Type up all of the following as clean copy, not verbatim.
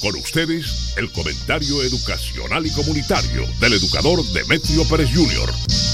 Con ustedes, el comentario educacional y comunitario del educador Demetrio Pérez Jr.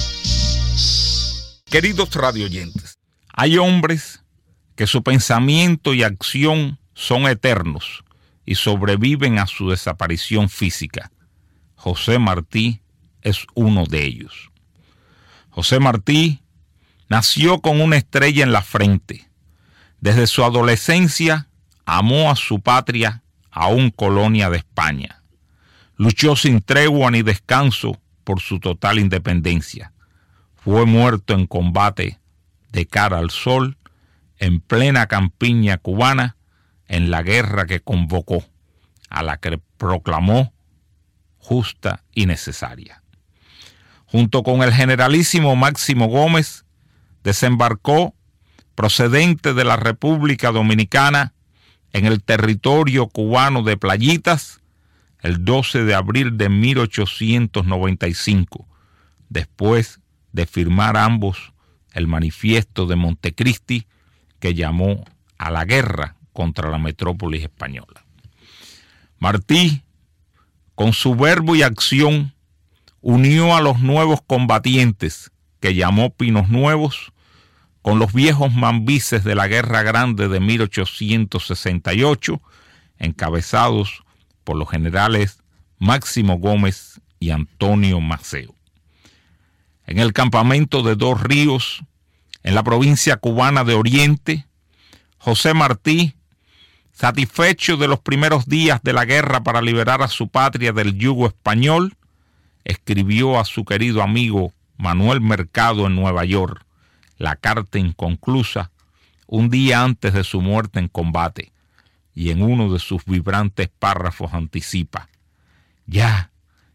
Queridos radioyentes, hay hombres que su pensamiento y acción son eternos y sobreviven a su desaparición física. José Martí es uno de ellos. José Martí nació con una estrella en la frente. Desde su adolescencia amó a su patria, aún colonia de España. Luchó sin tregua ni descanso por su total independencia. Fue muerto en combate de cara al sol, en plena campiña cubana, en la guerra que convocó, a la que proclamó justa y necesaria. Junto con el generalísimo Máximo Gómez, desembarcó, procedente de la República Dominicana, en el territorio cubano de Playitas, el 12 de abril de 1895, después de firmar ambos el manifiesto de Montecristi, que llamó a la guerra contra la metrópolis española. Martí, con su verbo y acción, unió a los nuevos combatientes, que llamó Pinos Nuevos, con los viejos mambises de la Guerra Grande de 1868, encabezados por los generales Máximo Gómez y Antonio Maceo. En el campamento de Dos Ríos, en la provincia cubana de Oriente, José Martí, satisfecho de los primeros días de la guerra para liberar a su patria del yugo español, escribió a su querido amigo Manuel Mercado en Nueva York la carta inconclusa un día antes de su muerte en combate, y en uno de sus vibrantes párrafos anticipa: ya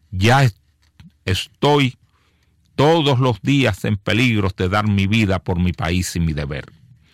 estoy todos los días en peligro de dar mi vida por mi país y mi deber.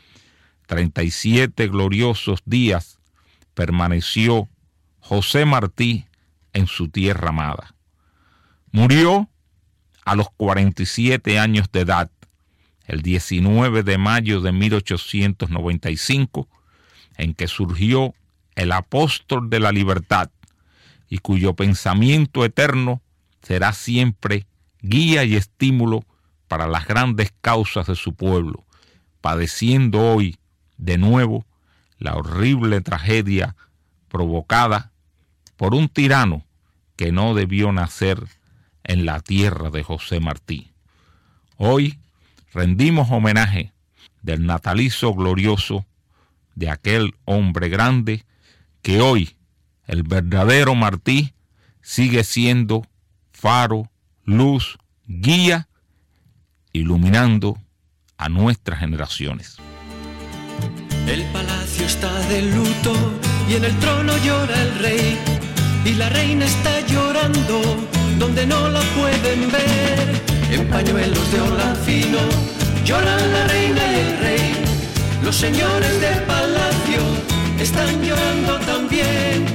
37 gloriosos días permaneció José Martí en su tierra amada. Murió a los 47 años de edad, el 19 de mayo de 1895, en que surgió el apóstol de la libertad y cuyo pensamiento eterno será siempre guía y estímulo para las grandes causas de su pueblo, padeciendo hoy de nuevo la horrible tragedia provocada por un tirano que no debió nacer en la tierra de José Martí. Hoy rendimos homenaje del natalicio glorioso de aquel hombre grande que hoy, el verdadero Martí, sigue siendo faro, luz, guía, iluminando a nuestras generaciones. El palacio está de luto y en el trono llora el rey, y la reina está llorando donde no la pueden ver. En pañuelos de hola fino lloran la reina y el rey. Los señores del palacio están llorando también.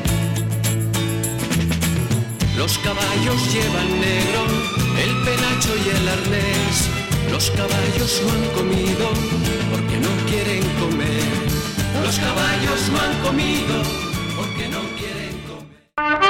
Los caballos llevan negro, el penacho y el arnés. Los caballos no han comido porque no quieren comer. Los caballos no han comido porque no quieren comer.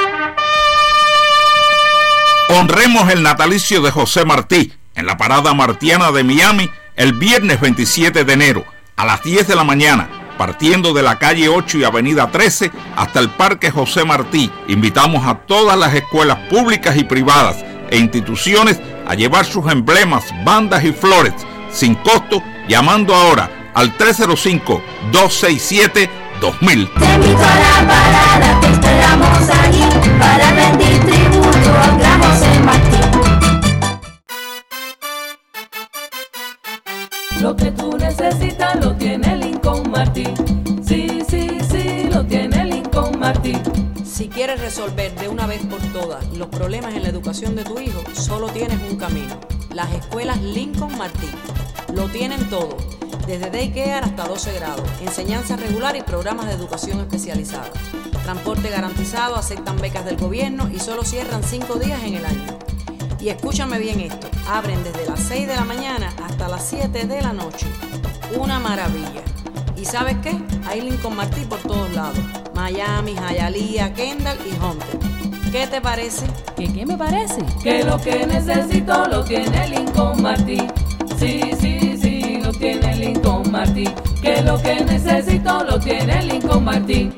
Honremos el natalicio de José Martí en la parada martiana de Miami el viernes 27 de enero a las 10 de la mañana, partiendo de la calle 8 y avenida 13 hasta el Parque José Martí. Invitamos a todas las escuelas públicas y privadas e instituciones a llevar sus emblemas, bandas y flores sin costo, llamando ahora al 305-267-2000. Te invito a la parada, te esperamos allí para rendir tributo al gran José Martí. Lo que tú necesitas lo tiene Lincoln Martí. Sí, lo tiene Lincoln Martí. Si quieres resolver de una vez por todas los problemas en la educación de tu hijo, solo tienes un camino: las escuelas Lincoln Martí. Lo tienen todo, desde daycare hasta 12 grados, enseñanza regular y programas de educación especializada. Transporte garantizado, aceptan becas del gobierno y solo cierran 5 días en el año. Y escúchame bien esto, abren desde las 6 de la mañana hasta las 7 de la noche. Una maravilla. ¿Y sabes qué? Hay Lincoln Martí por todos lados. Miami, Hialeah, Kendall y Hunter. ¿Qué te parece? ¿Qué me parece? Que lo que necesito lo tiene Lincoln Martí. Sí, sí, sí, lo tiene Lincoln Martí. Que lo que necesito lo tiene Lincoln Martí.